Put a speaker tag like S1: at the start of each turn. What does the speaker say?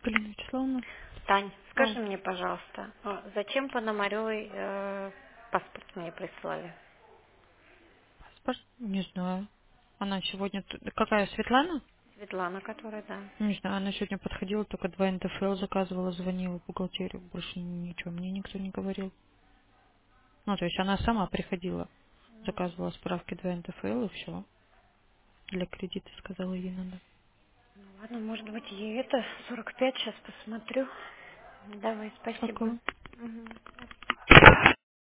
S1: Галина Вячеславовна.
S2: Тань,
S1: А,
S2: скажи мне, пожалуйста, зачем Пономарёвой паспорт мне прислали?
S1: паспорт? Не знаю. Она сегодня... Какая, Светлана?
S2: Светлана, которая, да.
S1: Не знаю, она сегодня подходила, только 2 НДФЛ заказывала, звонила в бухгалтерию. Больше ничего мне никто не говорил. Ну, то есть она сама приходила, заказывала справки 2 НДФЛ и все. Для кредита, сказала, ей надо.
S2: Ну ладно, может быть, ей это 45, сейчас посмотрю. Давай, спасибо.
S1: Какой?
S2: Мгм.